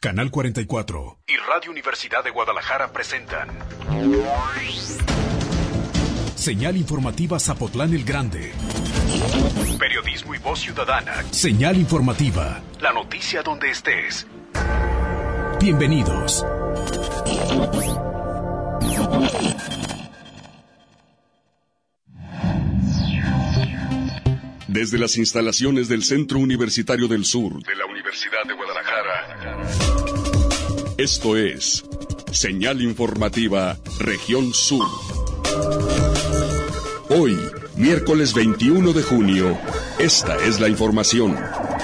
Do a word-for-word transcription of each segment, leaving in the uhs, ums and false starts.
Canal cuarenta y cuatro y Radio Universidad de Guadalajara presentan Señal Informativa Zapotlán el Grande. Periodismo y voz ciudadana. Señal Informativa. La noticia donde estés. Bienvenidos. Desde las instalaciones del Centro Universitario del Sur de la Universidad de Guadalajara. Esto es Señal Informativa Región Sur. Hoy, miércoles veintiuno de junio, esta es la información.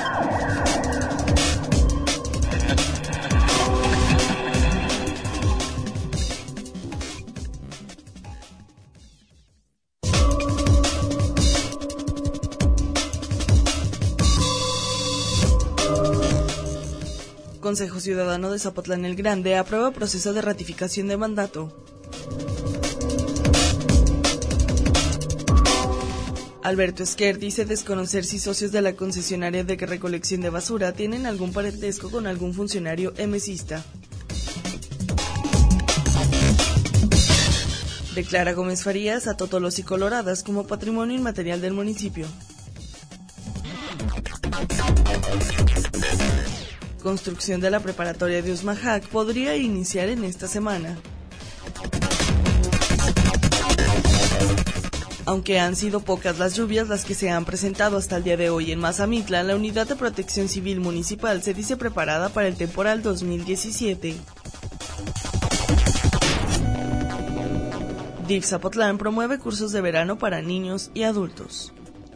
Consejo Ciudadano de Zapotlán el Grande aprueba proceso de ratificación de mandato. Alberto Esquer dice desconocer si socios de la concesionaria de recolección de basura tienen algún parentesco con algún funcionario emesista. Declara Gómez Farías a Totolos y Coloradas como patrimonio inmaterial del municipio. Construcción de la preparatoria de Usmajac podría iniciar en esta semana. Aunque han sido pocas las lluvias las que se han presentado hasta el día de hoy en Mazamitla, la Unidad de Protección Civil Municipal se dice preparada para el temporal dos mil diecisiete. D I F Zapotlán promueve cursos de verano para niños y adultos.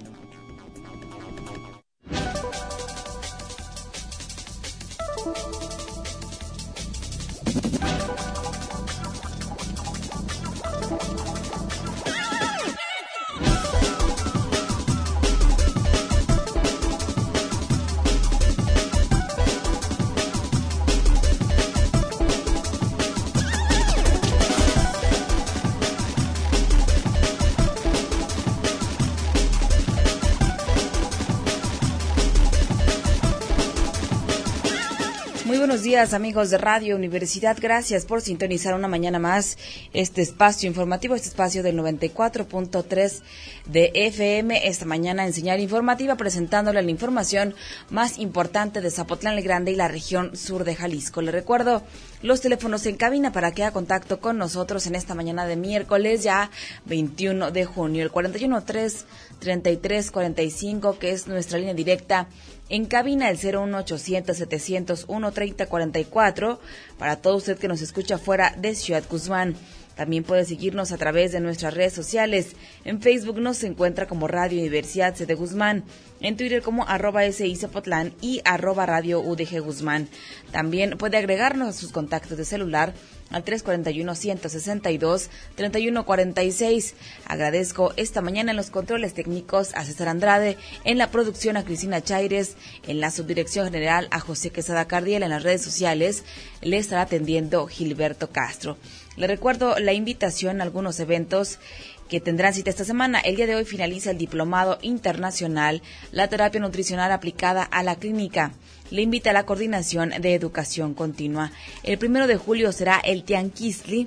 Buenos días, amigos de Radio Universidad, gracias por sintonizar una mañana más este espacio informativo, este espacio del noventa y cuatro punto tres de F M, esta mañana en Señal Informativa, presentándole la información más importante de Zapotlán el Grande y la región sur de Jalisco. Le recuerdo los teléfonos en cabina para que haga contacto con nosotros en esta mañana de miércoles, ya veintiuno de junio, el cuarenta y uno tres treinta y tres cuarenta y cinco, que es nuestra línea directa en cabina, el cero uno ochocientos setecientos uno treinta cuarenta y cuatro, para todo usted que nos escucha fuera de Ciudad Guzmán. También puede seguirnos a través de nuestras redes sociales. En Facebook nos encuentra como Radio Universidad C de Guzmán, en Twitter como arroba S I Zapotlán y arroba Radio U D G Guzmán. También puede agregarnos a sus contactos de celular al tres cuatro uno, uno seis dos, tres uno cuatro seis. Agradezco esta mañana en los controles técnicos a César Andrade, en la producción a Cristina Chaires, en la subdirección general a José Quesada Cardiel, en las redes sociales le estará atendiendo Gilberto Castro. Le recuerdo la invitación a algunos eventos que tendrán cita esta semana. El día de hoy finaliza el Diplomado Internacional, la terapia nutricional aplicada a la clínica. Le invita a la Coordinación de Educación Continua. El primero de julio será el Tianguisli,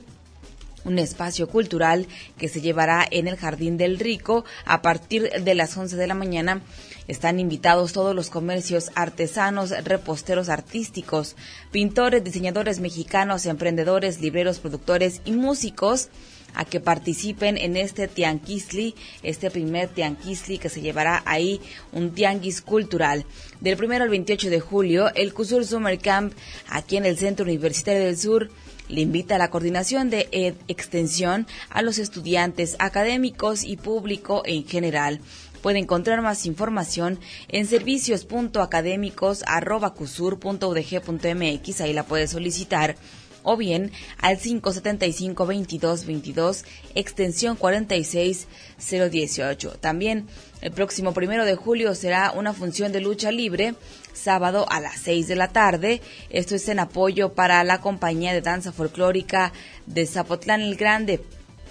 un espacio cultural que se llevará en el Jardín del Rico a partir de las once de la mañana. Están invitados todos los comercios artesanos, reposteros artísticos, pintores, diseñadores mexicanos, emprendedores, libreros, productores y músicos a que participen en este Tianguisli, este primer Tianguisli que se llevará ahí, un tianguis cultural. Del primero al veintiocho de julio, el CUSUR Summer Camp, aquí en el Centro Universitario del Sur, le invita a la Coordinación de Ed Extensión a los estudiantes académicos y público en general. Puede encontrar más información en servicios punto académicos arroba cusur punto u d g punto m x, ahí la puede solicitar, o bien al cinco siete cinco, veintidós veintidós, extensión cuarenta y seis cero dieciocho. También el próximo primero de julio será una función de lucha libre, sábado a las seis de la tarde. Esto es en apoyo para la compañía de danza folclórica de Zapotlán el Grande.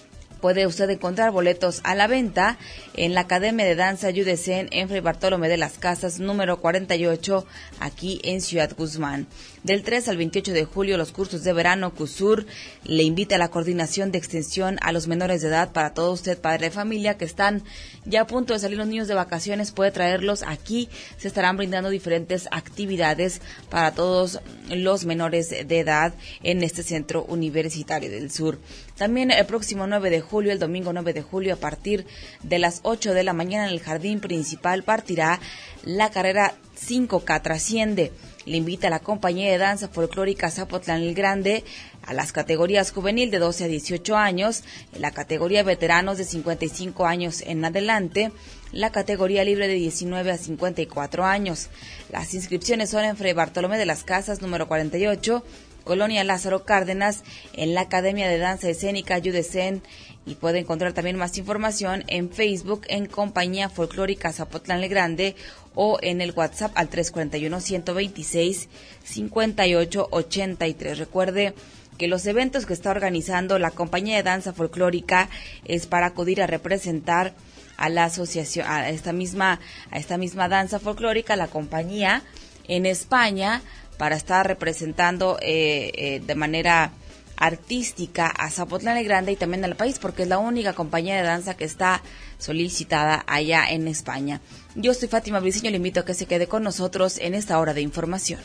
Puede usted encontrar boletos a la venta en la Academia de Danza Yudesen en Fray Bartolomé de las Casas, número cuarenta y ocho, aquí en Ciudad Guzmán. Del tres al veintiocho de julio, los cursos de verano CUSUR le invita a la coordinación de extensión a los menores de edad. Para todo usted, padre de familia, que están ya a punto de salir los niños de vacaciones, puede traerlos aquí. Se estarán brindando diferentes actividades para todos los menores de edad en este centro universitario del sur. También el próximo nueve de julio, el domingo nueve de julio, a partir de las ocho de la mañana, en el jardín principal partirá la carrera cinco K Trasciende. Le invita a la compañía de danza folclórica Zapotlán el Grande a las categorías juvenil de doce a dieciocho años, en la categoría veteranos de cincuenta y cinco años en adelante, la categoría libre de diecinueve a cincuenta y cuatro años. Las inscripciones son en Fray Bartolomé de las Casas, número cuarenta y ocho, Colonia Lázaro Cárdenas, en la Academia de Danza Escénica Yudesen, y puede encontrar también más información en Facebook en Compañía Folclórica Zapotlán el Grande o en el WhatsApp al tres cuatro uno, ciento veintiséis, cincuenta y ocho ochenta y tres. Recuerde que los eventos que está organizando la Compañía de Danza Folclórica es para acudir a representar a la asociación, a esta misma, a esta misma danza folclórica, la compañía en España, para estar representando eh, eh, de manera artística a Zapotlán el Grande y también al país, porque es la única compañía de danza que está solicitada allá en España. Yo soy Fátima Briceño, le invito a que se quede con nosotros en esta hora de información.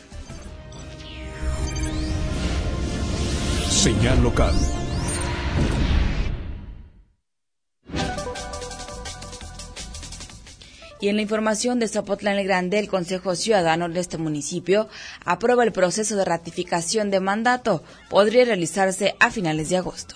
Señal local. Y en la información de Zapotlán el Grande, el Consejo Ciudadano de este municipio aprueba el proceso de ratificación de mandato. Podría realizarse a finales de agosto.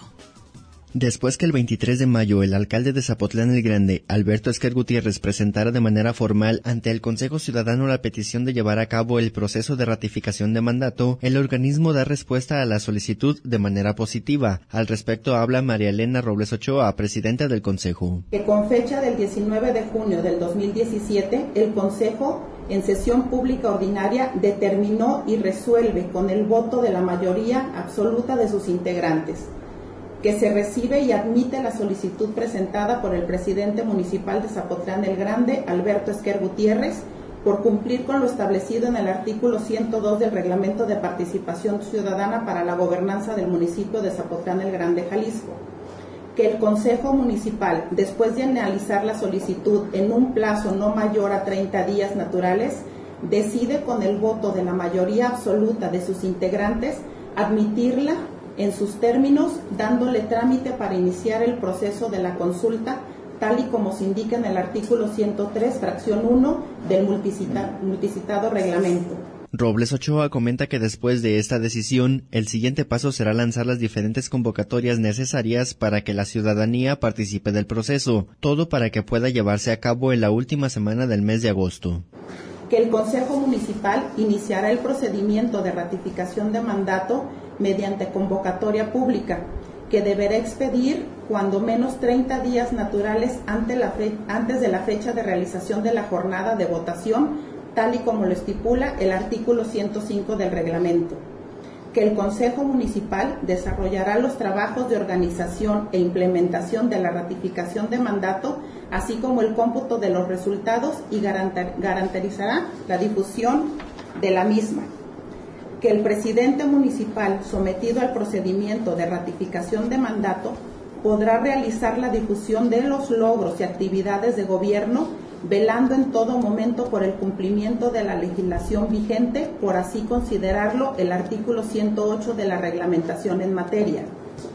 Después que el veintitrés de mayo el alcalde de Zapotlán el Grande, Alberto Esquer Gutiérrez, presentara de manera formal ante el Consejo Ciudadano la petición de llevar a cabo el proceso de ratificación de mandato, el organismo da respuesta a la solicitud de manera positiva. Al respecto habla María Elena Robles Ochoa, presidenta del Consejo. Que con fecha del diecinueve de junio del dos mil diecisiete, el Consejo, en sesión pública ordinaria, determinó y resuelve con el voto de la mayoría absoluta de sus integrantes que se recibe y admite la solicitud presentada por el presidente municipal de Zapotlán el Grande, Alberto Esquer Gutiérrez, por cumplir con lo establecido en el artículo ciento dos del Reglamento de Participación Ciudadana para la Gobernanza del municipio de Zapotlán el Grande, Jalisco. Que el Consejo Municipal, después de analizar la solicitud en un plazo no mayor a treinta días naturales, decide con el voto de la mayoría absoluta de sus integrantes admitirla en sus términos, dándole trámite para iniciar el proceso de la consulta, tal y como se indica en el artículo ciento tres, fracción uno del multicita, multicitado reglamento. Robles Ochoa comenta que después de esta decisión, el siguiente paso será lanzar las diferentes convocatorias necesarias para que la ciudadanía participe del proceso, todo para que pueda llevarse a cabo en la última semana del mes de agosto. Que el Consejo Municipal iniciará el procedimiento de ratificación de mandato mediante convocatoria pública, que deberá expedir cuando menos treinta días naturales ante la fe- antes de la fecha de realización de la jornada de votación, tal y como lo estipula el artículo ciento cinco del reglamento. Que el Consejo Municipal desarrollará los trabajos de organización e implementación de la ratificación de mandato, así como el cómputo de los resultados, y garantizará la difusión de la misma. Que el presidente municipal, sometido al procedimiento de ratificación de mandato, podrá realizar la difusión de los logros y actividades de gobierno, velando en todo momento por el cumplimiento de la legislación vigente, por así considerarlo el artículo ciento ocho de la reglamentación en materia.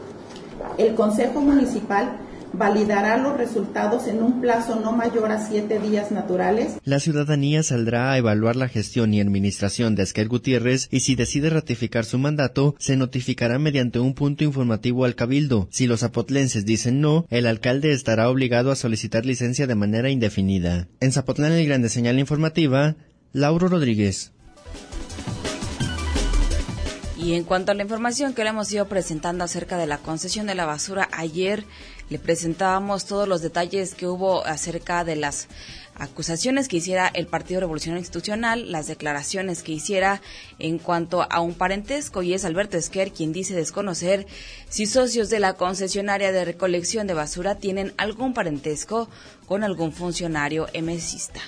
El Consejo Municipal validará los resultados en un plazo no mayor a siete días naturales. La ciudadanía saldrá a evaluar la gestión y administración de Esquer Gutiérrez y si decide ratificar su mandato, se notificará mediante un punto informativo al Cabildo. Si los zapotlenses dicen no, el alcalde estará obligado a solicitar licencia de manera indefinida. En Zapotlán el Grande, señal informativa, Lauro Rodríguez. Y en cuanto a la información que le hemos ido presentando acerca de la concesión de la basura, ayer le presentábamos todos los detalles que hubo acerca de las acusaciones que hiciera el Partido Revolucionario Institucional, las declaraciones que hiciera en cuanto a un parentesco, y es Alberto Esquer quien dice desconocer si socios de la concesionaria de recolección de basura tienen algún parentesco con algún funcionario emesista.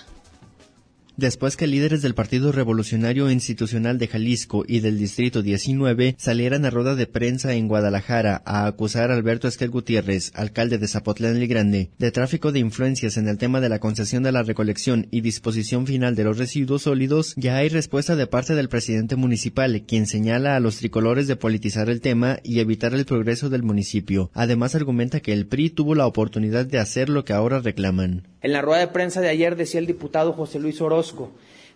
Después que líderes del Partido Revolucionario Institucional de Jalisco y del Distrito diecinueve salieran a rueda de prensa en Guadalajara a acusar a Alberto Esquer Gutiérrez, alcalde de Zapotlán el Grande, de tráfico de influencias en el tema de la concesión de la recolección y disposición final de los residuos sólidos, ya hay respuesta de parte del presidente municipal, quien señala a los tricolores de politizar el tema y evitar el progreso del municipio. Además argumenta que el P R I tuvo la oportunidad de hacer lo que ahora reclaman. En la rueda de prensa de ayer decía el diputado José Luis Orozco,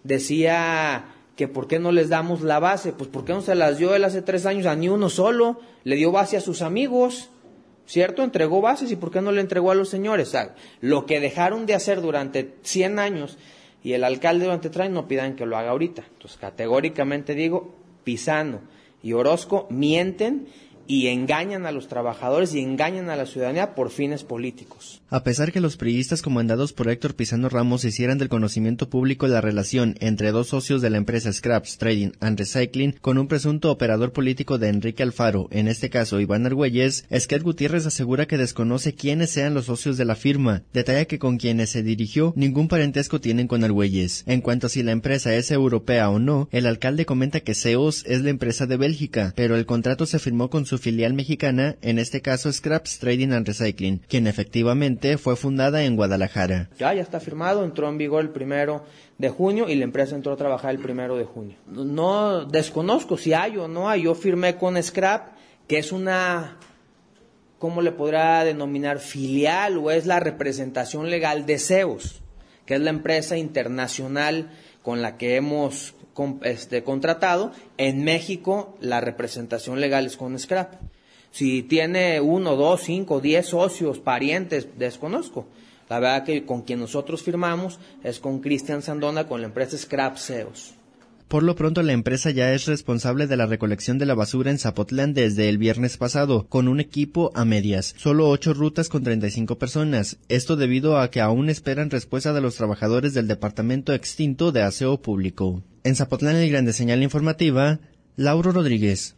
decía que por qué no les damos la base, pues por qué no se las dio él hace tres años a ni uno solo, le dio base a sus amigos, ¿cierto? Entregó bases, y por qué no le entregó a los señores. O sea, lo que dejaron de hacer durante cien años y el alcalde durante tres años no pidan que lo haga ahorita. Entonces categóricamente digo, Pizano y Orozco mienten y engañan a los trabajadores y engañan a la ciudadanía por fines políticos. A pesar que los priistas comandados por Héctor Pizano Ramos hicieran del conocimiento público la relación entre dos socios de la empresa Scraps Trading and Recycling con un presunto operador político de Enrique Alfaro, en este caso Iván Argüelles, Esquer Gutiérrez asegura que desconoce quiénes sean los socios de la firma. Detalla que con quienes se dirigió ningún parentesco tienen con Argüelles. En cuanto a si la empresa es europea o no, el alcalde comenta que Seos es la empresa de Bélgica, pero el contrato se firmó con su su filial mexicana, en este caso Scraps Trading and Recycling, quien efectivamente fue fundada en Guadalajara. Ya, ya está firmado, entró en vigor el primero de junio y la empresa entró a trabajar el primero de junio. No, no desconozco si hay o no hay, yo firmé con Scrap, que es una, ¿cómo le podrá denominar? Filial, o es la representación legal de Seos, que es la empresa internacional con la que hemos Este, contratado. En México la representación legal es con Scrap. Si tiene uno, dos, cinco, diez socios, parientes, desconozco. La verdad que con quien nosotros firmamos es con Cristian Sandona, con la empresa Scrap Seos. Por lo pronto, la empresa ya es responsable de la recolección de la basura en Zapotlán desde el viernes pasado, con un equipo a medias, solo ocho rutas con treinta y cinco personas, esto debido a que aún esperan respuesta de los trabajadores del departamento extinto de aseo público. En Zapotlán el Grande, señal informativa, Lauro Rodríguez.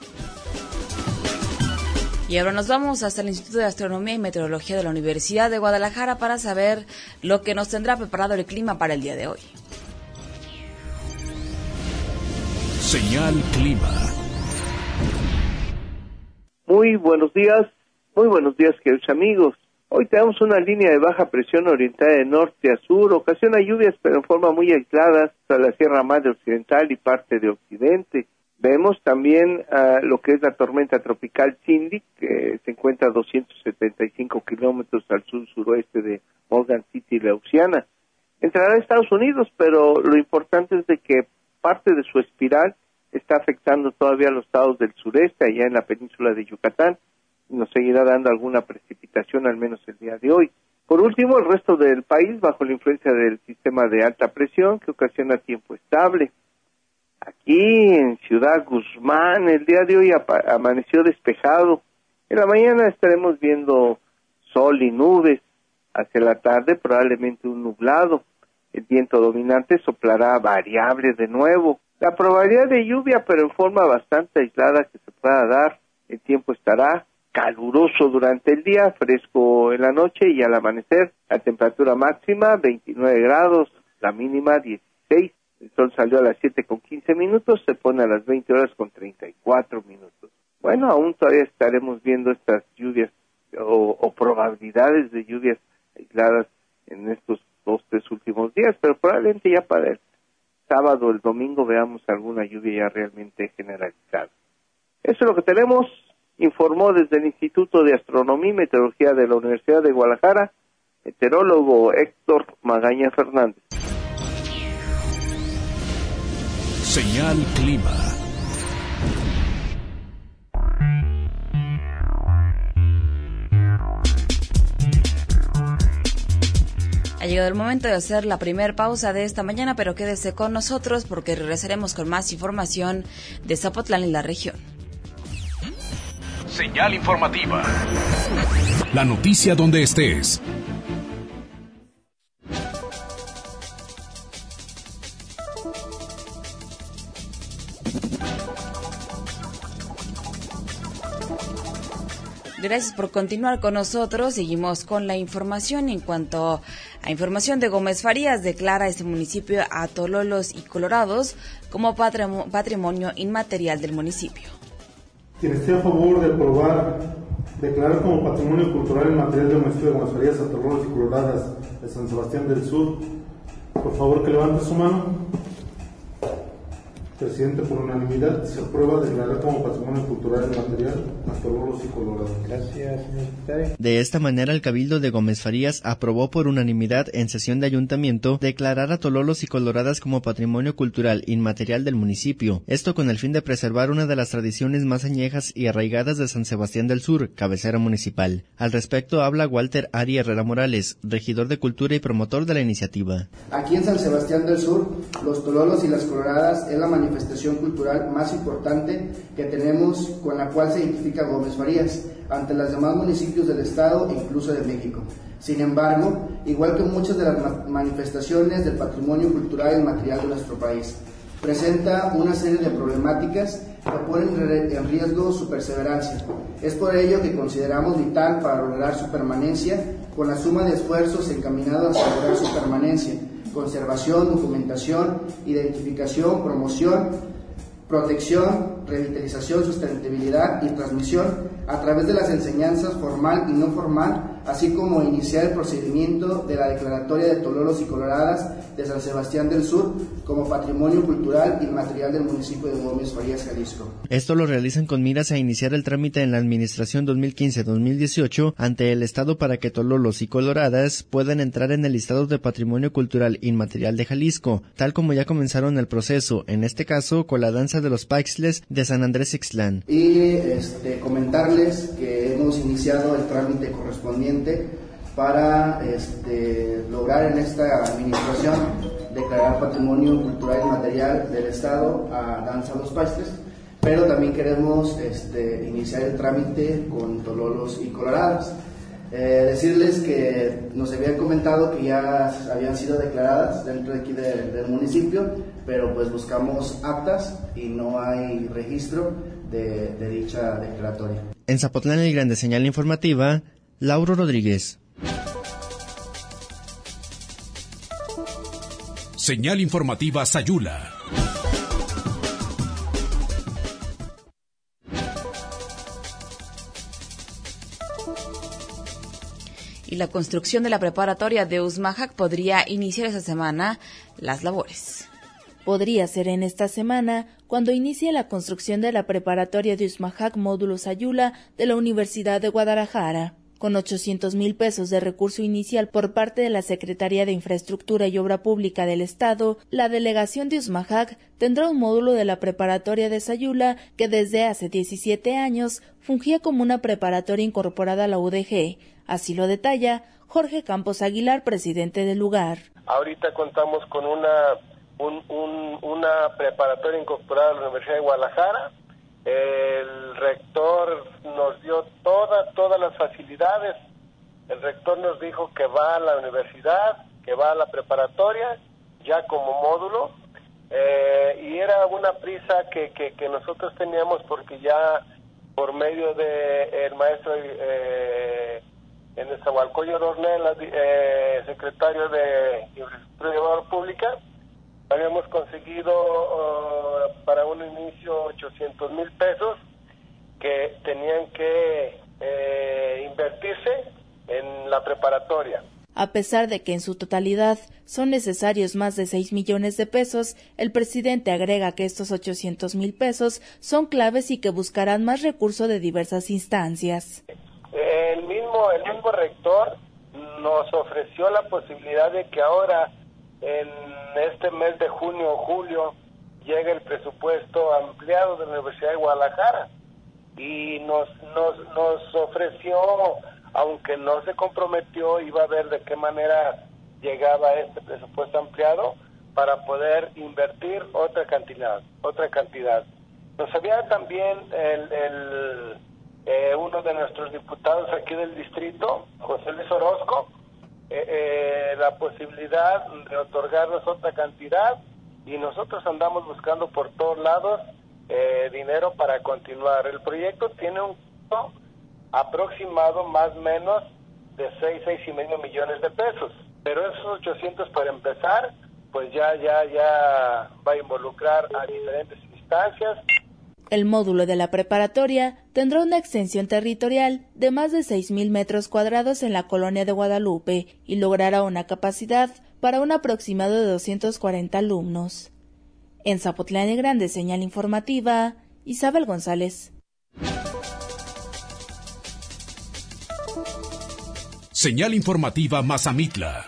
Y ahora nos vamos hasta el Instituto de Astronomía y Meteorología de la Universidad de Guadalajara para saber lo que nos tendrá preparado el clima para el día de hoy. Señal Clima. Muy buenos días, muy buenos días, queridos amigos. Hoy tenemos una línea de baja presión orientada de norte a sur, ocasiona lluvias pero en forma muy aislada sobre la Sierra Madre Occidental y parte de Occidente. Vemos también uh, lo que es la tormenta tropical Cindy, que se encuentra a doscientos setenta y cinco kilómetros al sur-suroeste de Morgan City, Louisiana. Entrará a Estados Unidos, pero lo importante es de que parte de su espiral está afectando todavía a los estados del sureste, allá en la península de Yucatán, y nos seguirá dando alguna precipitación, al menos el día de hoy. Por último, el resto del país bajo la influencia del sistema de alta presión que ocasiona tiempo estable. Aquí en Ciudad Guzmán, el día de hoy amaneció despejado. En la mañana estaremos viendo sol y nubes. Hacia la tarde probablemente un nublado. El viento dominante soplará variable de nuevo. La probabilidad de lluvia, pero en forma bastante aislada que se pueda dar. El tiempo estará caluroso durante el día, fresco en la noche y al amanecer. La temperatura máxima veintinueve grados, la mínima dieciséis. El sol salió a las siete con quince minutos, se pone a las veinte horas con treinta y cuatro minutos. Bueno, aún todavía estaremos viendo estas lluvias o, o probabilidades de lluvias aisladas en estos dos, tres últimos días, pero probablemente ya para el sábado o el domingo veamos alguna lluvia ya realmente generalizada. Eso es lo que tenemos, informó desde el Instituto de Astronomía y Meteorología de la Universidad de Guadalajara, meteorólogo Héctor Magaña Fernández. Señal Clima. Ha llegado el momento de hacer la primer pausa de esta mañana, pero quédese con nosotros porque regresaremos con más información de Zapotlán y la región. Señal informativa. La noticia donde estés. Gracias por continuar con nosotros. Seguimos con la información. En cuanto a información de Gómez Farías, declara este municipio a Tololos y Colorados como patrimonio inmaterial del municipio. Quien esté a favor de aprobar, declarar como patrimonio cultural inmaterial del municipio de Gómez Farías a Tololos y Coloradas de San Sebastián del Sur, por favor que levante su mano. Presidente, por unanimidad, se aprueba declarar como patrimonio cultural inmaterial a Tololos y Colorados. Gracias, señor secretario. De esta manera, el Cabildo de Gómez Farías aprobó por unanimidad en sesión de ayuntamiento declarar a Tololos y Coloradas como patrimonio cultural inmaterial del municipio. Esto con el fin de preservar una de las tradiciones más añejas y arraigadas de San Sebastián del Sur, cabecera municipal. Al respecto habla Walter Ari Herrera Morales, regidor de Cultura y promotor de la iniciativa. Aquí en San Sebastián del Sur, los Tololos y las Coloradas es la manifestación manifestación cultural más importante que tenemos, con la cual se identifica Gómez Farías ante los demás municipios del estado e incluso de México. Sin embargo, igual que muchas de las ma- manifestaciones del patrimonio cultural y material de nuestro país, presenta una serie de problemáticas que ponen en riesgo su perseverancia. Es por ello que consideramos vital para lograr su permanencia, con la suma de esfuerzos encaminados a asegurar su permanencia, conservación, documentación, identificación, promoción, protección, revitalización, sustentabilidad y transmisión a través de las enseñanzas formal y no formal, así como iniciar el procedimiento de la declaratoria de Tololos y Coloradas de San Sebastián del Sur como patrimonio cultural inmaterial del municipio de Gómez Farías, Jalisco. Esto lo realizan con miras a iniciar el trámite en la administración dos mil quince dos mil dieciocho ante el Estado para que Tololos y Coloradas puedan entrar en el listado de patrimonio cultural inmaterial de Jalisco, tal como ya comenzaron el proceso, en este caso con la danza de los Paixles de San Andrés Ixtlán. Y este, comentarles que hemos iniciado el trámite correspondiente para este, lograr en esta administración declarar patrimonio cultural inmaterial del Estado a Danza Los Paixles, pero también queremos este, iniciar el trámite con Tololos y Coloradas. Eh, decirles que nos habían comentado que ya habían sido declaradas dentro de aquí de, del municipio, pero pues buscamos actas y no hay registro de, de dicha declaratoria. En Zapotlán el Grande, señal informativa, Lauro Rodríguez. Señal informativa Sayula. Y la construcción de la preparatoria de Usmajac podría iniciar esta semana las labores. Podría ser en esta semana cuando inicie la construcción de la preparatoria de Usmajac módulo Sayula de la Universidad de Guadalajara. Con ochocientos mil pesos de recurso inicial por parte de la Secretaría de Infraestructura y Obra Pública del Estado, la delegación de Usmajac tendrá un módulo de la preparatoria de Sayula que desde hace diecisiete años fungía como una preparatoria incorporada a la U D G. Así lo detalla Jorge Campos Aguilar, presidente del lugar. Ahorita contamos con una, un, un, una preparatoria incorporada a la Universidad de Guadalajara. El rector nos dio todas, todas las facilidades. El rector nos dijo que va a la universidad, que va a la preparatoria, ya como módulo, eh, y era una prisa que, que, que nosotros teníamos porque ya por medio de el maestro eh, en Nezahualcóyotl Ornelas, eh, secretario de Infraestructura y Obra Pública, habíamos conseguido uh, para un inicio ochocientos mil pesos que tenían que eh, invertirse en la preparatoria. A pesar de que en su totalidad son necesarios más de seis millones de pesos, el presidente agrega que estos ochocientos mil pesos son claves y que buscarán más recursos de diversas instancias. El mismo, el mismo rector nos ofreció la posibilidad de que ahora en este mes de junio o julio llega el presupuesto ampliado de la Universidad de Guadalajara y nos, nos, nos ofreció, aunque no se comprometió, iba a ver de qué manera llegaba este presupuesto ampliado para poder invertir otra cantidad, otra cantidad. Nos había también el, el eh, uno de nuestros diputados aquí del distrito, José Luis Orozco, eh, eh, la posibilidad de otorgarnos otra cantidad, y nosotros andamos buscando por todos lados eh, dinero para continuar. El proyecto tiene un costo aproximado más o menos de seis, seis y medio millones de pesos, pero esos ochocientos para empezar, pues ya, ya, ya va a involucrar a diferentes instancias. El módulo de la preparatoria tendrá una extensión territorial de más de seis mil metros cuadrados en la colonia de Guadalupe y logrará una capacidad para un aproximado de doscientos cuarenta alumnos. En Zapotlán el Grande, señal informativa, Isabel González. Señal informativa Mazamitla.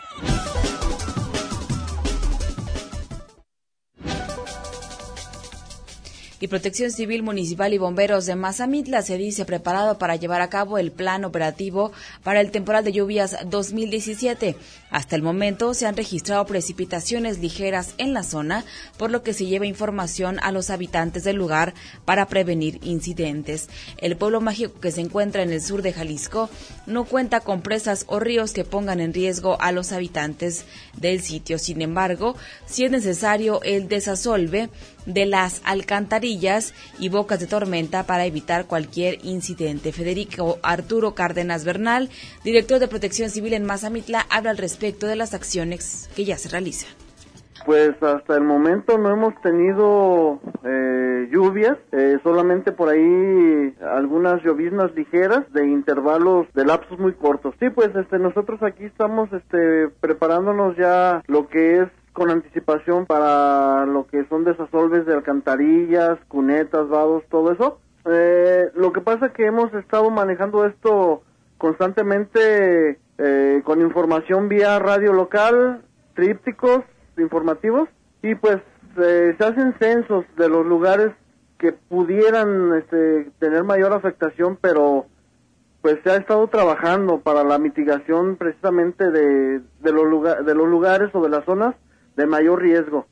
Y Protección Civil Municipal y Bomberos de Mazamitla se dice preparado para llevar a cabo el plan operativo para el temporal de lluvias dos mil diecisiete. Hasta el momento se han registrado precipitaciones ligeras en la zona, por lo que se lleva información a los habitantes del lugar para prevenir incidentes. El pueblo mágico, que se encuentra en el sur de Jalisco, no cuenta con presas o ríos que pongan en riesgo a los habitantes del sitio. Sin embargo, sí es necesario el desasolve de las alcantarillas y bocas de tormenta para evitar cualquier incidente. Federico Arturo Cárdenas Bernal, director de Protección Civil en Mazamitla, habla al respecto de las acciones que ya se realizan. Pues hasta el momento no hemos tenido eh, lluvias, eh, solamente por ahí algunas lloviznas ligeras de intervalos de lapsos muy cortos. Sí, pues este nosotros aquí estamos este preparándonos ya lo que es con anticipación para lo que son desasolves de alcantarillas, cunetas, vados, todo eso. Eh, lo que pasa es que hemos estado manejando esto constantemente eh, con información vía radio local, trípticos informativos, y pues eh, se hacen censos de los lugares que pudieran este, tener mayor afectación, pero pues se ha estado trabajando para la mitigación precisamente de, de, los, lugar, de los lugares o de las zonas de mayor riesgo.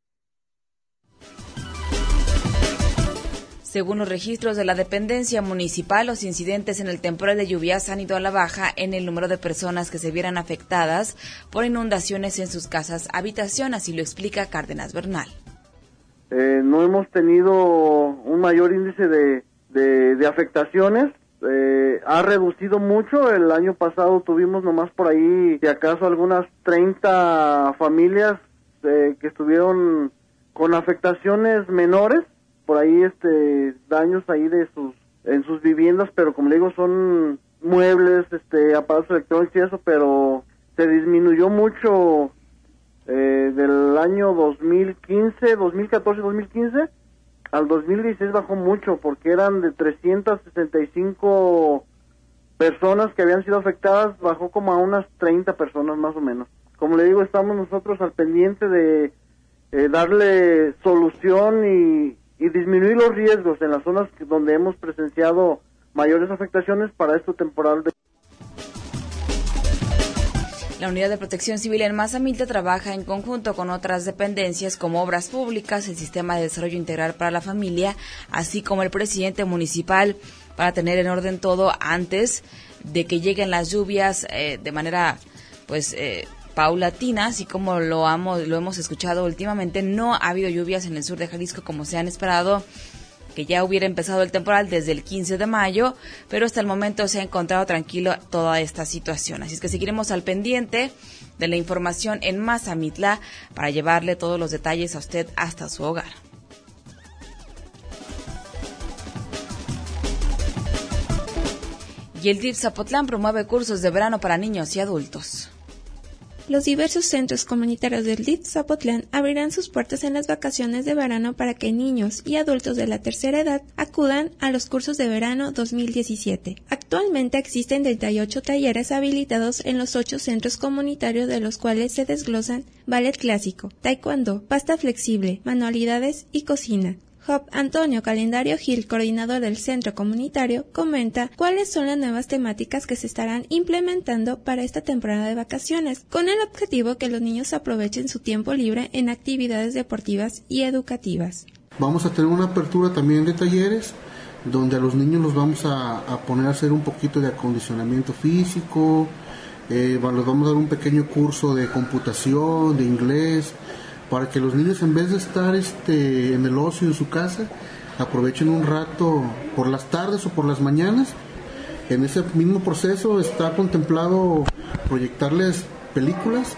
Según los registros de la dependencia municipal, los incidentes en el temporal de lluvias han ido a la baja en el número de personas que se vieran afectadas por inundaciones en sus casas habitación, así lo explica Cárdenas Bernal. Eh, no hemos tenido un mayor índice de, de, de afectaciones, eh, ha reducido mucho. El año pasado tuvimos nomás por ahí, si acaso, algunas treinta familias eh, que estuvieron con afectaciones menores, por ahí este daños ahí de sus en sus viviendas, pero como le digo, son muebles, este aparatos electrónicos y eso, pero se disminuyó mucho eh, del año dos mil quince, dos mil catorce, dos mil quince al dos mil dieciséis bajó mucho, porque eran de trescientas sesenta y cinco personas que habían sido afectadas, bajó como a unas treinta personas más o menos. Como le digo, estamos nosotros al pendiente de eh, darle solución y y disminuir los riesgos en las zonas donde hemos presenciado mayores afectaciones para este temporal de... La Unidad de Protección Civil en Mazamitla trabaja en conjunto con otras dependencias como Obras Públicas, el Sistema de Desarrollo Integral para la Familia, así como el presidente municipal, para tener en orden todo antes de que lleguen las lluvias eh, de manera, pues... Eh, paulatina, así como lo, amo, lo hemos escuchado últimamente. No ha habido lluvias en el sur de Jalisco como se han esperado, que ya hubiera empezado el temporal desde el quince de mayo, pero hasta el momento se ha encontrado tranquilo toda esta situación. Así es que seguiremos al pendiente de la información en Mazamitla para llevarle todos los detalles a usted hasta su hogar. Y el D I F Zapotlán promueve cursos de verano para niños y adultos. Los diversos centros comunitarios del D I F Zapotlán abrirán sus puertas en las vacaciones de verano para que niños y adultos de la tercera edad acudan a los cursos de verano dos mil diecisiete. Actualmente existen treinta y ocho talleres habilitados en los ocho centros comunitarios, de los cuales se desglosan ballet clásico, taekwondo, pasta flexible, manualidades y cocina, Job Antonio Calendario Gil, coordinador del centro comunitario, comenta cuáles son las nuevas temáticas que se estarán implementando para esta temporada de vacaciones, con el objetivo que los niños aprovechen su tiempo libre en actividades deportivas y educativas. Vamos a tener una apertura también de talleres, donde a los niños los vamos a, a poner a hacer un poquito de acondicionamiento físico, eh, les vamos a dar un pequeño curso de computación, de inglés, para que los niños, en vez de estar este, en el ocio en su casa, aprovechen un rato por las tardes o por las mañanas. En ese mismo proceso está contemplado proyectarles películas,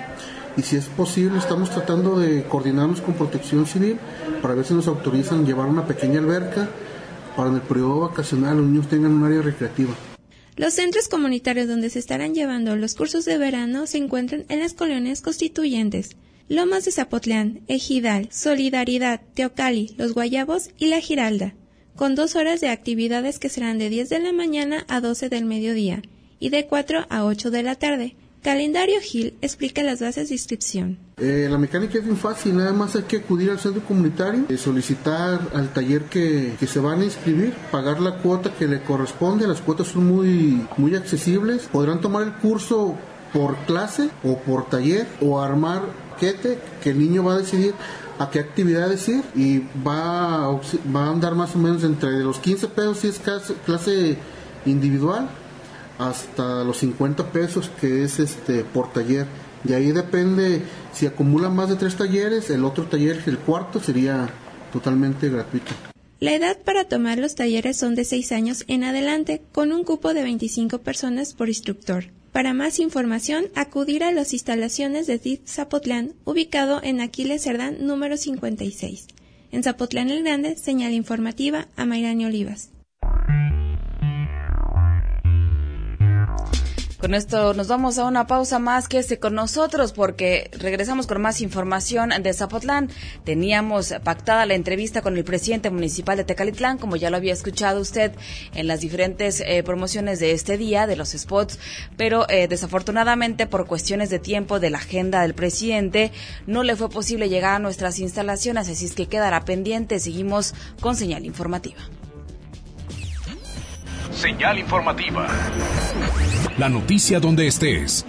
y si es posible estamos tratando de coordinarnos con Protección Civil para ver si nos autorizan llevar una pequeña alberca para en el periodo vacacional los niños tengan un área recreativa. Los centros comunitarios donde se estarán llevando los cursos de verano se encuentran en las colonias constituyentes: Lomas de Zapotlán, Ejidal, Solidaridad, Teocalli, Los Guayabos y La Giralda, con dos horas de actividades que serán de diez de la mañana a doce del mediodía y de cuatro a ocho de la tarde. Calendario Gil explica las bases de inscripción. Eh, la mecánica es bien fácil, nada más hay que acudir al centro comunitario, eh, solicitar al taller que, que se van a inscribir, pagar la cuota que le corresponde. Las cuotas son muy, muy accesibles. Podrán tomar el curso por clase o por taller, o armar paquete que el niño va a decidir a qué actividades ir, y va a, va a andar más o menos entre los quince pesos si es clase, clase individual, hasta los cincuenta pesos que es este por taller. De ahí depende, si acumula más de tres talleres, el otro taller, el cuarto, sería totalmente gratuito. La edad para tomar los talleres son de seis años en adelante, con un cupo de veinticinco personas por instructor. Para más información, acudir a las instalaciones de D I F Zapotlán, ubicado en Aquiles Cerdán número cincuenta y seis. En Zapotlán el Grande, señal informativa a Mayrani Olivas. Con esto nos vamos a una pausa más. Quédese con nosotros porque regresamos con más información de Zapotlán. Teníamos pactada la entrevista con el presidente municipal de Tecalitlán, como ya lo había escuchado usted en las diferentes eh, promociones de este día, de los spots, pero eh, desafortunadamente por cuestiones de tiempo de la agenda del presidente no le fue posible llegar a nuestras instalaciones, así es que quedará pendiente. Seguimos con señal informativa. Señal informativa. La noticia donde estés.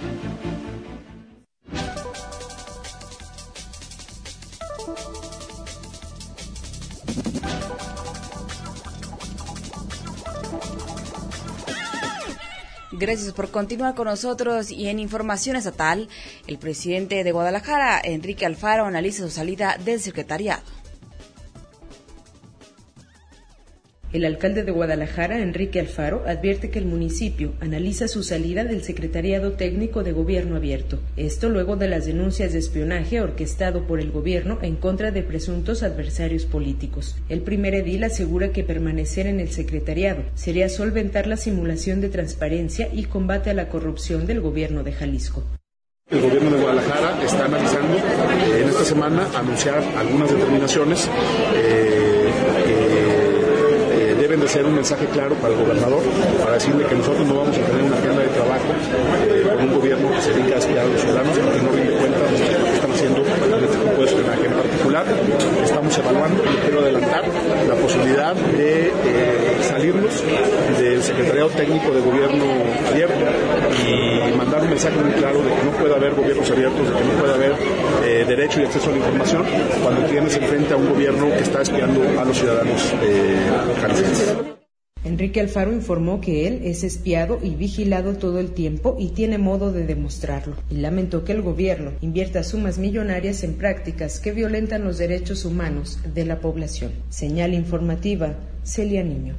Gracias por continuar con nosotros. Y en información estatal, el presidente de Guadalajara, Enrique Alfaro, analiza su salida del secretariado. El alcalde de Guadalajara, Enrique Alfaro, advierte que el municipio analiza su salida del Secretariado Técnico de Gobierno Abierto. Esto luego de las denuncias de espionaje orquestado por el gobierno en contra de presuntos adversarios políticos. El primer edil asegura que permanecer en el secretariado sería solventar la simulación de transparencia y combate a la corrupción del gobierno de Jalisco. El gobierno de Guadalajara está analizando eh, en esta semana anunciar algunas determinaciones eh, que deben de ser un mensaje claro para el gobernador, para decirle que nosotros no vamos a tener una agenda de trabajo eh, con un gobierno que se dedica a espiar a los ciudadanos, porque no rinde cuenta de lo que están haciendo en este tipo de espionaje en particular. Estamos evaluando, y quiero adelantar, la posibilidad de eh, salirnos del Secretariado Técnico de Gobierno Abierto y mandar un mensaje muy claro de que no puede haber gobiernos abiertos, de que no puede haber eh, derecho y acceso a la información cuando tienes enfrente a un gobierno que está espiando a los ciudadanos eh, jaliscienses. Enrique Alfaro informó que él es espiado y vigilado todo el tiempo y tiene modo de demostrarlo, y lamentó que el gobierno invierta sumas millonarias en prácticas que violentan los derechos humanos de la población. Señal informativa, Celia Niño.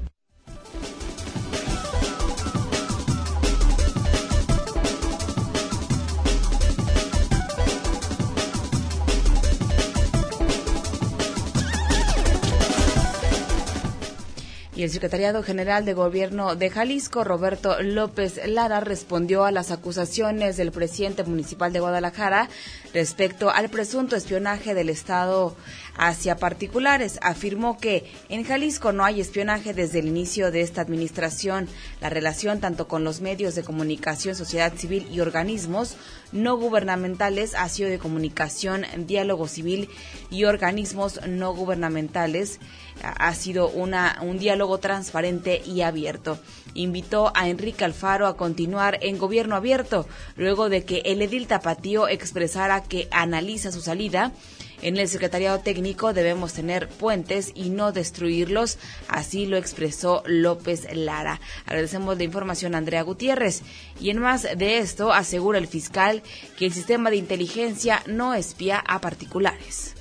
Y el Secretariado General de Gobierno de Jalisco, Roberto López Lara, respondió a las acusaciones del presidente municipal de Guadalajara respecto al presunto espionaje del Estado hacia particulares. Afirmó que en Jalisco no hay espionaje desde el inicio de esta administración. La relación tanto con los medios de comunicación, sociedad civil y organismos no gubernamentales ha sido de comunicación, diálogo civil y organismos no gubernamentales. Ha sido una, un diálogo transparente y abierto. Invitó a Enrique Alfaro a continuar en gobierno abierto, luego de que el edil tapatío expresara que analiza su salida. En el Secretariado Técnico debemos tener puentes y no destruirlos, así lo expresó López Lara. Agradecemos la información a Andrea Gutiérrez. Y en más de esto, asegura el fiscal que el sistema de inteligencia no espía a particulares.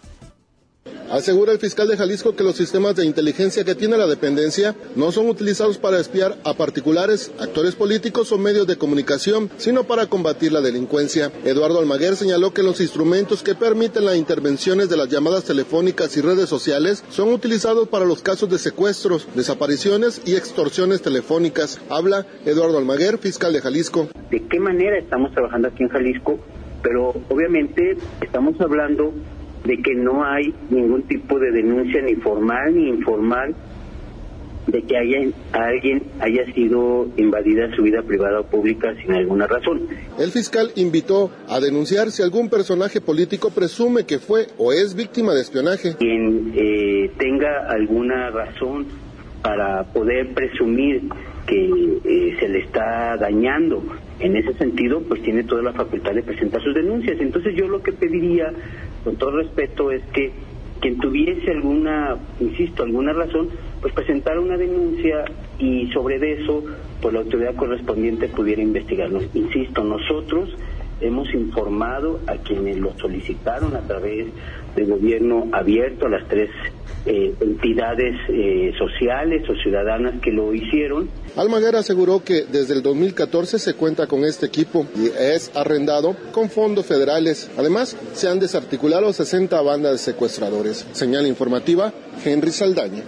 Asegura el fiscal de Jalisco que los sistemas de inteligencia que tiene la dependencia no son utilizados para espiar a particulares, actores políticos o medios de comunicación, sino para combatir la delincuencia. Eduardo Almaguer señaló que los instrumentos que permiten las intervenciones de las llamadas telefónicas y redes sociales son utilizados para los casos de secuestros, desapariciones y extorsiones telefónicas. Habla Eduardo Almaguer, fiscal de Jalisco. ¿De qué manera estamos trabajando aquí en Jalisco? Pero obviamente estamos hablando de que no hay ningún tipo de denuncia ni formal ni informal de que haya, alguien haya sido invadida su vida privada o pública sin alguna razón. El fiscal invitó a denunciar si algún personaje político presume que fue o es víctima de espionaje. Quien eh, tenga alguna razón para poder presumir que eh, se le está dañando en ese sentido, pues tiene toda la facultad de presentar sus denuncias. Entonces yo lo que pediría, con todo respeto, es que quien tuviese alguna, insisto, alguna razón, pues presentara una denuncia y sobre eso, pues la autoridad correspondiente pudiera investigarnos. Insisto, nosotros hemos informado a quienes lo solicitaron a través del gobierno abierto, a las tres eh, entidades eh, sociales o ciudadanas que lo hicieron. Almaguer aseguró que desde el dos mil catorce se cuenta con este equipo y es arrendado con fondos federales. Además, se han desarticulado sesenta bandas de secuestradores. Señal informativa, Henry Saldaña.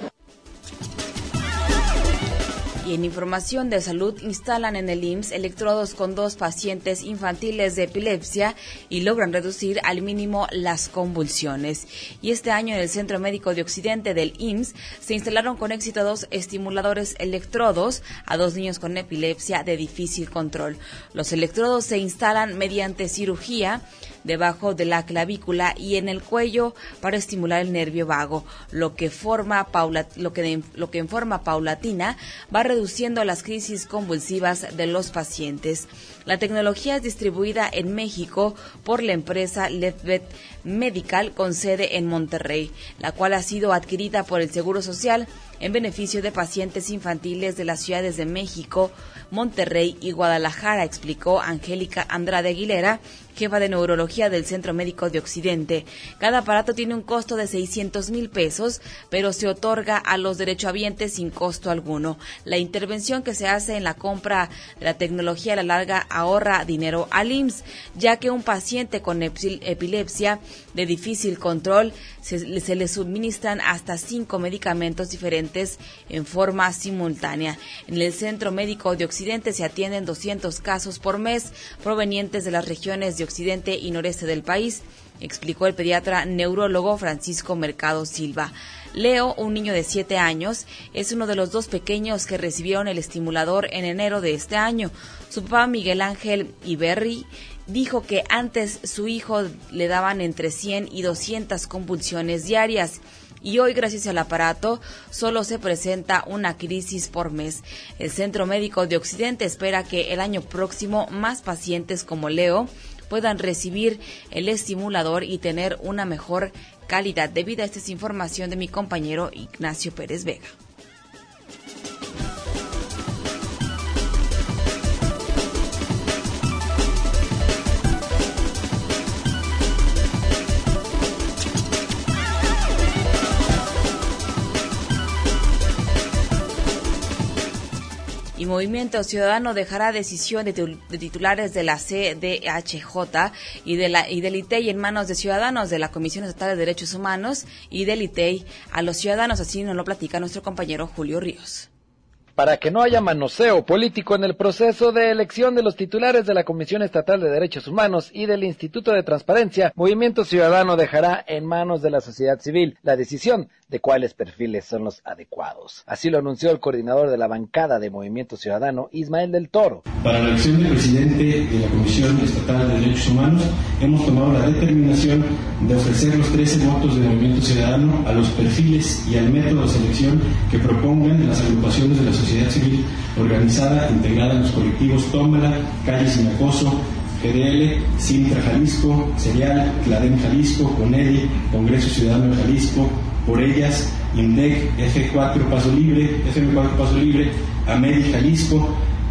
Y en información de salud, instalan en el I M S S electrodos con dos pacientes infantiles de epilepsia y logran reducir al mínimo las convulsiones. Y este año en el Centro Médico de Occidente del I M S S se instalaron con éxito dos estimuladores electrodos a dos niños con epilepsia de difícil control. Los electrodos se instalan mediante cirugía debajo de la clavícula y en el cuello para estimular el nervio vago, lo que forma paula, lo que de, lo que en forma paulatina va reduciendo las crisis convulsivas de los pacientes. La tecnología es distribuida en México por la empresa Levvet Medical con sede en Monterrey, la cual ha sido adquirida por el Seguro Social en beneficio de pacientes infantiles de las ciudades de México, Monterrey y Guadalajara, explicó Angélica Andrade Aguilera, jefa de neurología del Centro Médico de Occidente. Cada aparato tiene un costo de seiscientos mil pesos, pero se otorga a los derechohabientes sin costo alguno. La intervención que se hace en la compra de la tecnología a la larga ahorra dinero al I M S S, ya que un paciente con epilepsia de difícil control se, se le suministran hasta cinco medicamentos diferentes en forma simultánea. En el Centro Médico de Occidente se atienden doscientos casos por mes provenientes de las regiones de Occidente y Noreste del país, explicó el pediatra neurólogo Francisco Mercado Silva. Leo, un niño de siete años, es uno de los dos pequeños que recibieron el estimulador en enero de este año. Su papá, Miguel Ángel Iberri, dijo que antes su hijo le daban entre cien y doscientas convulsiones diarias. Y hoy, gracias al aparato, solo se presenta una crisis por mes. El Centro Médico de Occidente espera que el año próximo más pacientes como Leo puedan recibir el estimulador y tener una mejor calidad de vida. Esta es información de mi compañero Ignacio Pérez Vega. Y Movimiento Ciudadano dejará decisión de, de titulares de la C D H J y, de la, y del I T E I en manos de ciudadanos de la Comisión Estatal de Derechos Humanos y del I T E I a los ciudadanos, así nos lo platica nuestro compañero Julio Ríos. Para que no haya manoseo político en el proceso de elección de los titulares de la Comisión Estatal de Derechos Humanos y del Instituto de Transparencia, Movimiento Ciudadano dejará en manos de la sociedad civil la decisión de cuáles perfiles son los adecuados. Así lo anunció el coordinador de la bancada de Movimiento Ciudadano, Ismael del Toro. Para la elección del presidente de la Comisión Estatal de Derechos Humanos, hemos tomado la determinación de ofrecer los trece votos de Movimiento Ciudadano a los perfiles y al método de selección que propongan las agrupaciones de la sociedad civil organizada, integrada en los colectivos Tómala, Calle Sin Acoso, G D L, Sintra Jalisco, Serial, Cladem Jalisco, Conedi, Congreso Ciudadano de Jalisco, Por Ellas, INDEC, F cuatro Paso Libre, F M cuatro Paso Libre, AMEDI Jalisco,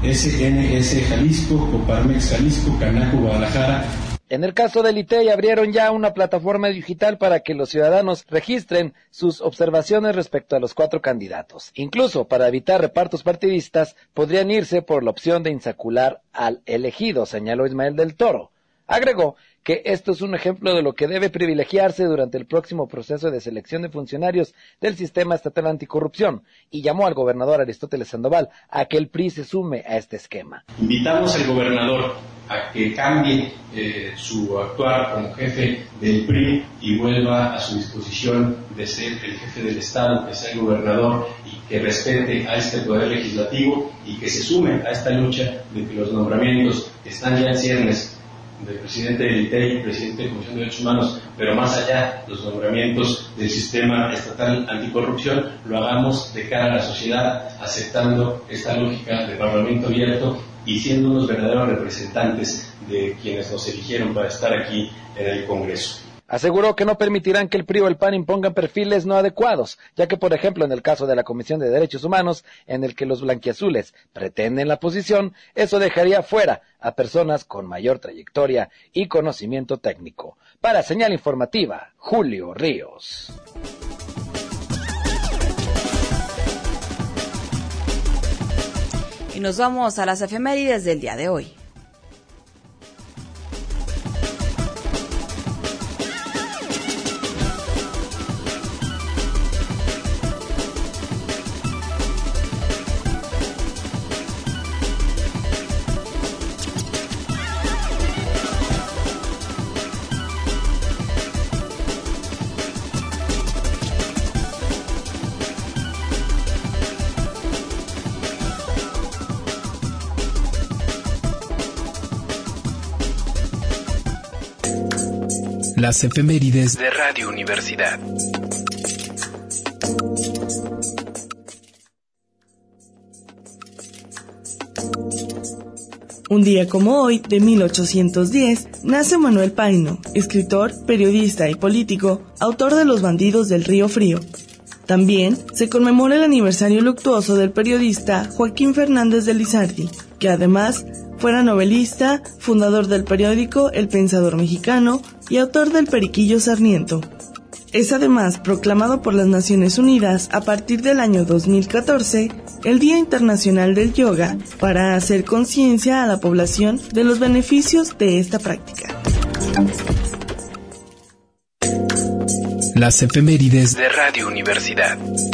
S N S Jalisco, Coparmex Jalisco, Canaco Guadalajara. En el caso del I T E I abrieron ya una plataforma digital para que los ciudadanos registren sus observaciones respecto a los cuatro candidatos. Incluso para evitar repartos partidistas podrían irse por la opción de insacular al elegido, señaló Ismael del Toro. Agregó que esto es un ejemplo de lo que debe privilegiarse durante el próximo proceso de selección de funcionarios del Sistema Estatal Anticorrupción y llamó al gobernador Aristóteles Sandoval a que el P R I se sume a este esquema. Invitamos al gobernador a que cambie eh, su actuar como jefe del P R I y vuelva a su disposición de ser el jefe del Estado, que sea el gobernador y que respete a este poder legislativo y que se sume a esta lucha de que los nombramientos que están ya en ciernes del presidente del I T E I, presidente de la Comisión de Derechos Humanos, pero más allá, los nombramientos del Sistema Estatal Anticorrupción, lo hagamos de cara a la sociedad, aceptando esta lógica de parlamento abierto y siendo unos verdaderos representantes de quienes nos eligieron para estar aquí en el Congreso. Aseguró que no permitirán que el P R I o el P A N impongan perfiles no adecuados, ya que, por ejemplo, en el caso de la Comisión de Derechos Humanos, en el que los blanquiazules pretenden la posición, eso dejaría fuera a personas con mayor trayectoria y conocimiento técnico. Para Señal Informativa, Julio Ríos. Y nos vamos a las efemérides del día de hoy. Las efemérides de Radio Universidad. Un día como hoy, de mil ochocientos diez, nace Manuel Paino, escritor, periodista y político, autor de Los bandidos del Río Frío. También se conmemora el aniversario luctuoso del periodista Joaquín Fernández de Lizardi, que además fuera novelista, fundador del periódico El Pensador Mexicano y autor del Periquillo Sarmiento. Es además proclamado por las Naciones Unidas a partir del año dos mil catorce el Día Internacional del Yoga para hacer conciencia a la población de los beneficios de esta práctica. Las efemérides de Radio Universidad.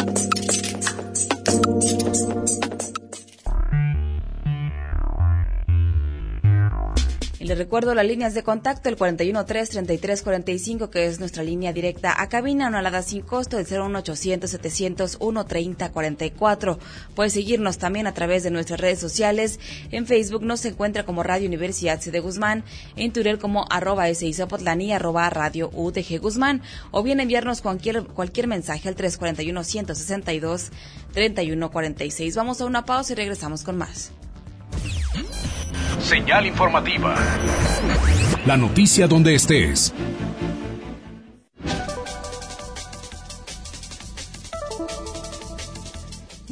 Y les recuerdo las líneas de contacto, el cuarenta y uno tres, treinta y tres cuarenta y cinco, que es nuestra línea directa a cabina, una alada sin costo, del cero uno ochocientos, setecientos uno, treinta cuarenta y cuatro. Puedes seguirnos también a través de nuestras redes sociales. En Facebook nos encuentra como Radio Universidad C de Guzmán, en Twitter como arroba S I Zapotlán y arroba Radio U D G Guzmán, o bien enviarnos cualquier, cualquier mensaje al tres cuarenta y uno, ciento sesenta y dos, treinta y uno cuarenta y seis. Vamos a una pausa y regresamos con más. Señal informativa. La noticia donde estés.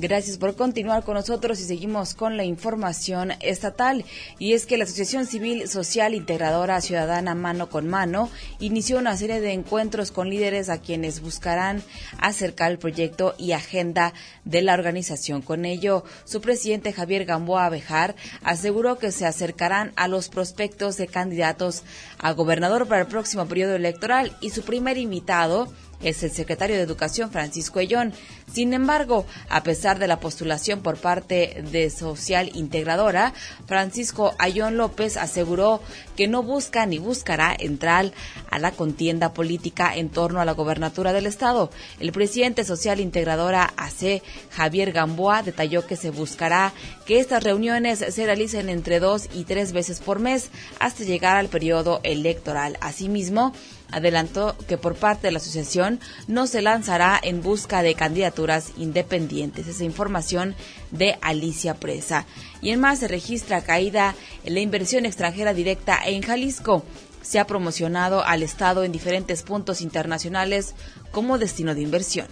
Gracias por continuar con nosotros y seguimos con la información estatal. Y es que la Asociación Civil Social Integradora Ciudadana Mano con Mano inició una serie de encuentros con líderes a quienes buscarán acercar el proyecto y agenda de la organización. Con ello, su presidente Javier Gamboa Bejar aseguró que se acercarán a los prospectos de candidatos a gobernador para el próximo periodo electoral y su primer invitado es el secretario de Educación, Francisco Ayllón. Sin embargo, a pesar de la postulación por parte de Social Integradora, Francisco Ayllón López aseguró que no busca ni buscará entrar a la contienda política en torno a la gobernatura del Estado. El presidente Social Integradora A C, Javier Gamboa, detalló que se buscará que estas reuniones se realicen entre dos y tres veces por mes hasta llegar al periodo electoral. Asimismo, adelantó que por parte de la asociación no se lanzará en busca de candidaturas independientes. Esa información de Alicia Presa. Y en más, se registra caída en la inversión extranjera directa en Jalisco. Se ha promocionado al Estado en diferentes puntos internacionales como destino de inversión.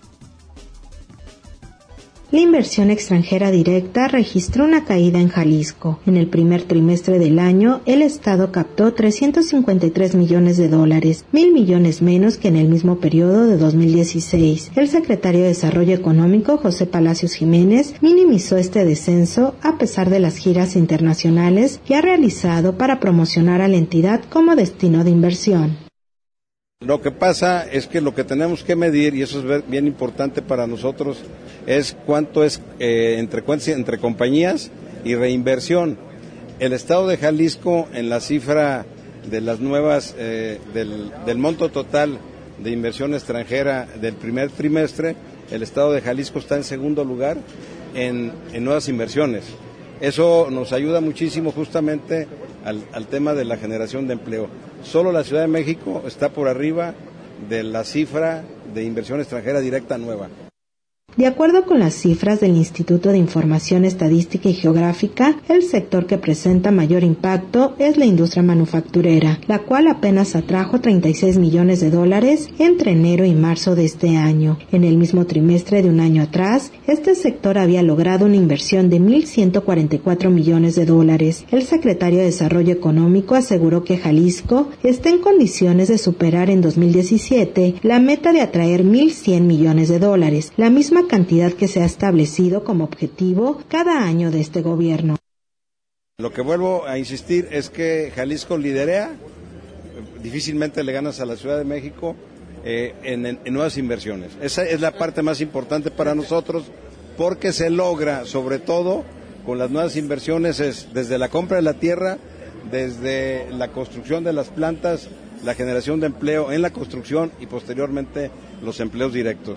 La inversión extranjera directa registró una caída en Jalisco. En el primer trimestre del año, el Estado captó trescientos cincuenta y tres millones de dólares, mil millones menos que en el mismo periodo de dos mil dieciséis. El secretario de Desarrollo Económico, José Palacios Jiménez, minimizó este descenso a pesar de las giras internacionales que ha realizado para promocionar a la entidad como destino de inversión. Lo que pasa es que lo que tenemos que medir, y eso es bien importante para nosotros, es cuánto es eh, entre, entre compañías y reinversión. El Estado de Jalisco, en la cifra de las nuevas, eh, del, del monto total de inversión extranjera del primer trimestre, el Estado de Jalisco está en segundo lugar en, en nuevas inversiones. Eso nos ayuda muchísimo justamente al, al tema de la generación de empleo. Solo la Ciudad de México está por arriba de la cifra de inversión extranjera directa nueva. De acuerdo con las cifras del Instituto de Información Estadística y Geográfica, el sector que presenta mayor impacto es la industria manufacturera, la cual apenas atrajo treinta y seis millones de dólares entre enero y marzo de este año. En el mismo trimestre de un año atrás, este sector había logrado una inversión de mil ciento cuarenta y cuatro millones de dólares. El secretario de Desarrollo Económico aseguró que Jalisco está en condiciones de superar en dos mil diecisiete la meta de atraer mil cien millones de dólares, la misma cantidad que se ha establecido como objetivo cada año de este gobierno. Lo que vuelvo a insistir es que Jalisco liderea, difícilmente le ganas a la Ciudad de México eh, en, en, en nuevas inversiones. Esa es la parte más importante para nosotros porque se logra, sobre todo con las nuevas inversiones, es desde la compra de la tierra, desde la construcción de las plantas, la generación de empleo en la construcción y posteriormente los empleos directos.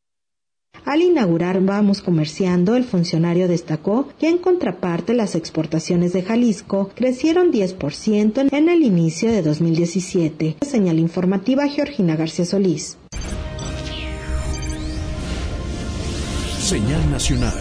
Al inaugurar Vamos Comerciando, el funcionario destacó que en contraparte las exportaciones de Jalisco crecieron diez por ciento en el inicio de dos mil diecisiete. Señal informativa Georgina García Solís. Señal nacional.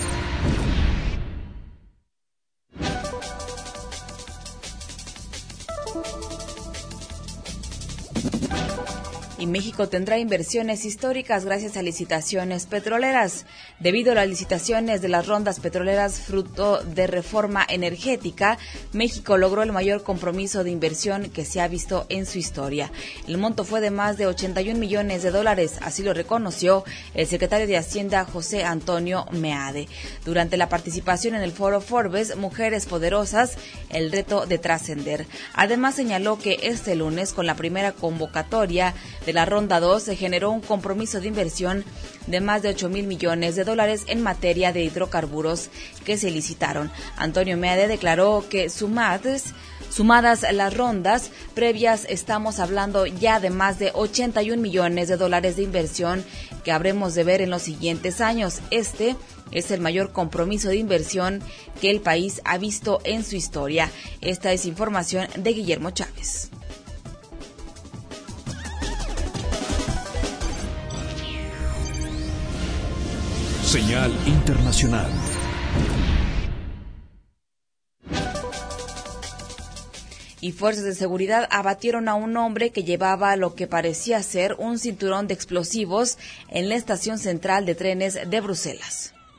Y México tendrá inversiones históricas gracias a licitaciones petroleras. Debido a las licitaciones de las rondas petroleras fruto de reforma energética, México logró el mayor compromiso de inversión que se ha visto en su historia. El monto fue de más de ochenta y un millones de dólares, así lo reconoció el secretario de Hacienda José Antonio Meade. Durante la participación en el foro Forbes, Mujeres Poderosas, el reto de trascender. Además señaló que este lunes, con la primera convocatoria de la ronda dos, se generó un compromiso de inversión de más de ocho mil millones de dólares en materia de hidrocarburos que se licitaron. Antonio Meade declaró que sumadas, sumadas las rondas previas estamos hablando ya de más de ochenta y un millones de dólares de inversión que habremos de ver en los siguientes años. Este es el mayor compromiso de inversión que el país ha visto en su historia. Esta es información de Guillermo Chávez. Señal internacional. Y fuerzas de seguridad abatieron a un hombre que llevaba lo que parecía ser un cinturón de explosivos en la estación central de trenes de Bruselas.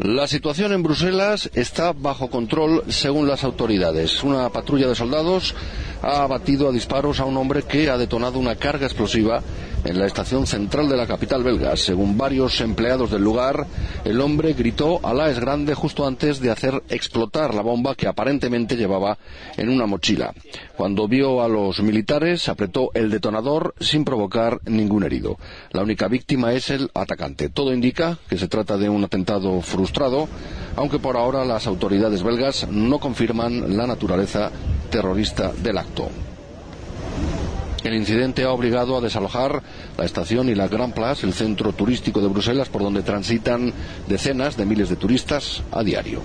La situación en Bruselas está bajo control según las autoridades. Una patrulla de soldados ha abatido a disparos a un hombre que ha detonado una carga explosiva en la estación central de la capital belga. Según varios empleados del lugar, el hombre gritó "Alá es grande" justo antes de hacer explotar la bomba que aparentemente llevaba en una mochila. Cuando vio a los militares, apretó el detonador sin provocar ningún herido. La única víctima es el atacante. Todo indica que se trata de un atentado frustrado, aunque por ahora las autoridades belgas no confirman la naturaleza terrorista del acto. El incidente ha obligado a desalojar la estación y la Grand Place, el centro turístico de Bruselas, por donde transitan decenas de miles de turistas a diario.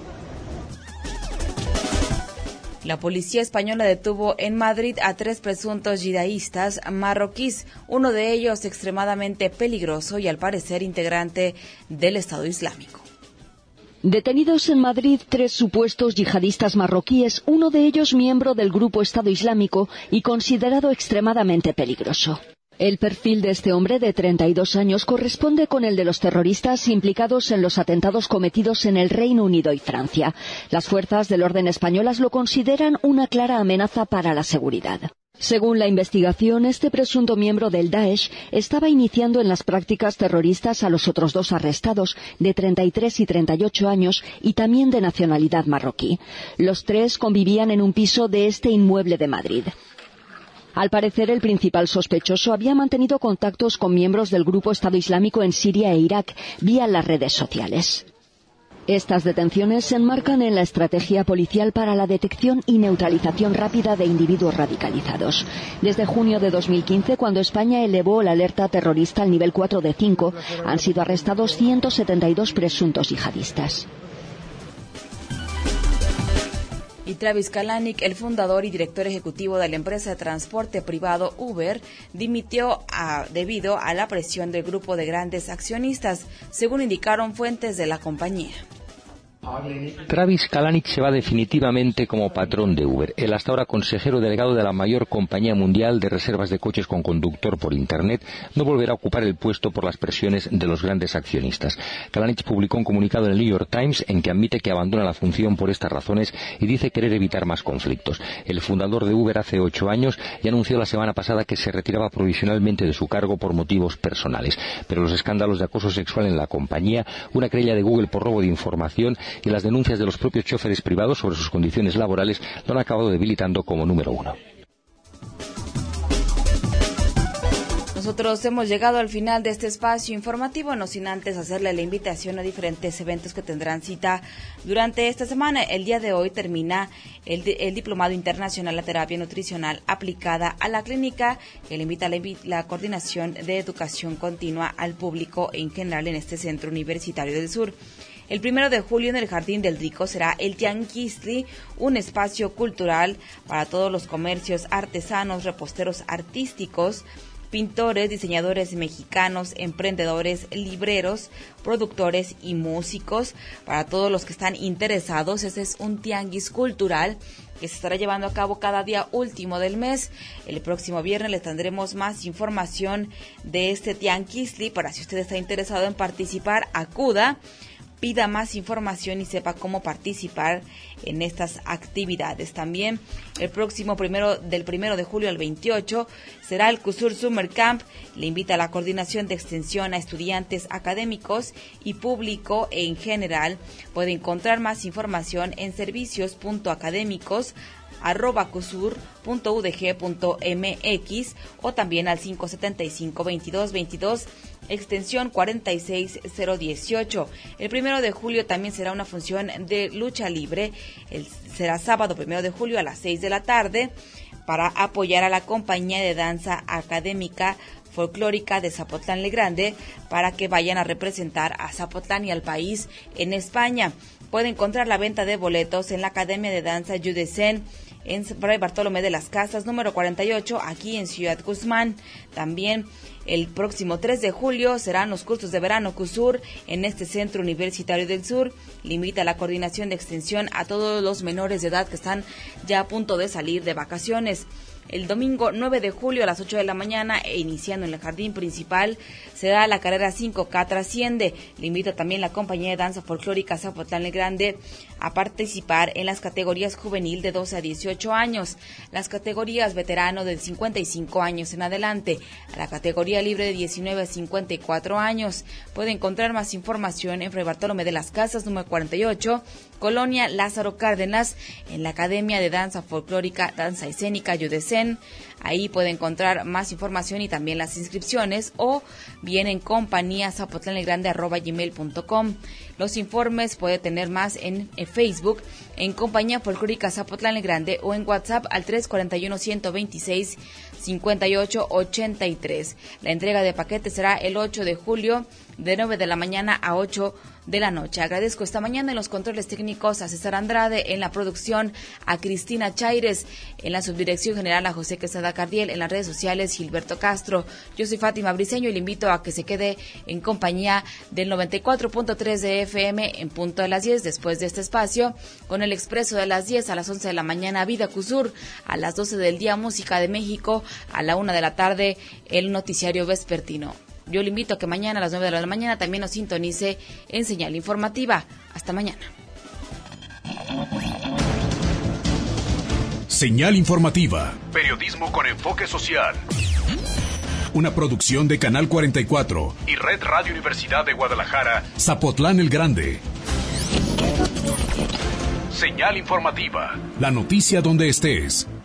La policía española detuvo en Madrid a tres presuntos yihadistas marroquíes, uno de ellos extremadamente peligroso y al parecer integrante del Estado Islámico. Detenidos en Madrid tres supuestos yihadistas marroquíes, uno de ellos miembro del grupo Estado Islámico y considerado extremadamente peligroso. El perfil de este hombre de treinta y dos años corresponde con el de los terroristas implicados en los atentados cometidos en el Reino Unido y Francia. Las fuerzas del orden españolas lo consideran una clara amenaza para la seguridad. Según la investigación, este presunto miembro del Daesh estaba iniciando en las prácticas terroristas a los otros dos arrestados, de treinta y tres y treinta y ocho años, y también de nacionalidad marroquí. Los tres convivían en un piso de este inmueble de Madrid. Al parecer, el principal sospechoso había mantenido contactos con miembros del grupo Estado Islámico en Siria e Irak vía las redes sociales. Estas detenciones se enmarcan en la estrategia policial para la detección y neutralización rápida de individuos radicalizados. Desde junio de dos mil quince, cuando España elevó la alerta terrorista al nivel cuatro de cinco, han sido arrestados ciento setenta y dos presuntos yihadistas. Y Travis Kalanick, el fundador y director ejecutivo de la empresa de transporte privado Uber, dimitió a, debido a la presión del grupo de grandes accionistas, según indicaron fuentes de la compañía. Travis Kalanick se va definitivamente como patrón de Uber. El hasta ahora consejero delegado de la mayor compañía mundial de reservas de coches con conductor por Internet no volverá a ocupar el puesto por las presiones de los grandes accionistas. Kalanick publicó un comunicado en el New York Times en que admite que abandona la función por estas razones y dice querer evitar más conflictos. El fundador de Uber hace ocho años ya anunció la semana pasada que se retiraba provisionalmente de su cargo por motivos personales. Pero los escándalos de acoso sexual en la compañía, una querella de Google por robo de información y las denuncias de los propios choferes privados sobre sus condiciones laborales lo han acabado debilitando como número uno. Nosotros hemos llegado al final de este espacio informativo, no sin antes hacerle la invitación a diferentes eventos que tendrán cita durante esta semana. El día de hoy termina el, el Diplomado Internacional a Terapia Nutricional Aplicada a la Clínica, que le invita a la, la Coordinación de Educación Continua al público en general en este Centro Universitario del Sur. El primero de julio en el Jardín del Rico será el Tianguisli, un espacio cultural para todos los comercios artesanos, reposteros artísticos, pintores, diseñadores mexicanos, emprendedores, libreros, productores y músicos. Para todos los que están interesados, este es un tianguis cultural que se estará llevando a cabo cada día último del mes. El próximo viernes les tendremos más información de este Tianguisli. Para si usted está interesado en participar, acuda, pida más información y sepa cómo participar en estas actividades. También el próximo primero, del primero de julio al veintiocho, será el CUSUR Summer Camp. Le invita a la Coordinación de Extensión a estudiantes académicos y público en general. Puede encontrar más información en servicios punto académicos arroba cusur punto u d g punto m x o también al cinco setenta y cinco, veintidós veintidós, extensión cuarenta y seis cero dieciocho. El primero de julio también será una función de lucha libre. El, será sábado primero de julio a las seis de la tarde para apoyar a la compañía de danza académica folclórica de Zapotlán el Grande para que vayan a representar a Zapotlán y al país en España. Puede encontrar la venta de boletos en la Academia de Danza Judecén en Fray Bartolomé de las Casas, número cuarenta y ocho, aquí en Ciudad Guzmán. También el próximo tres de julio serán los cursos de verano CUSUR en este Centro Universitario del Sur. Limita la Coordinación de Extensión a todos los menores de edad que están ya a punto de salir de vacaciones. El domingo nueve de julio a las ocho de la mañana e iniciando en el jardín principal se da la carrera cinco K Trasciende. Le invita también la compañía de danza folclórica Zapotlán el Grande a participar en las categorías juvenil de doce a dieciocho años, las categorías veterano de cincuenta y cinco años en adelante, a la categoría libre de diecinueve a cincuenta y cuatro años. Puede encontrar más información en Fray Bartolomé de las Casas, número cuarenta y ocho, Colonia Lázaro Cárdenas, en la Academia de Danza Folclórica, Danza Escénica Yudesen. Ahí puede encontrar más información y también las inscripciones, o bien en compañía zapotlanegrande arroba gmail punto com. Los informes puede tener más en, en Facebook, en Compañía Folclórica Zapotlán el Grande, o en WhatsApp al tres cuatro uno, ciento veintiséis, cincuenta y ocho ochenta y tres. La entrega de paquetes será el ocho de julio de nueve de la mañana a ocho de la noche. Agradezco esta mañana en los controles técnicos a César Andrade, en la producción a Cristina Chaires, en la subdirección general a José Quesada Cardiel, en las redes sociales Gilberto Castro. Yo soy Fátima Briceño y le invito a que se quede en compañía del noventa y cuatro punto tres de F M en punto de las diez, después de este espacio, con el expreso de las diez a las once de la mañana, Vida Cusur, a las doce del día, Música de México, a la una de la tarde, el noticiario vespertino. Yo le invito a que mañana a las nueve de la mañana también nos sintonice en Señal Informativa. Hasta mañana. Señal Informativa. Periodismo con enfoque social. Una producción de Canal cuarenta y cuatro y Red Radio Universidad de Guadalajara. Zapotlán el Grande. Señal Informativa. La noticia donde estés.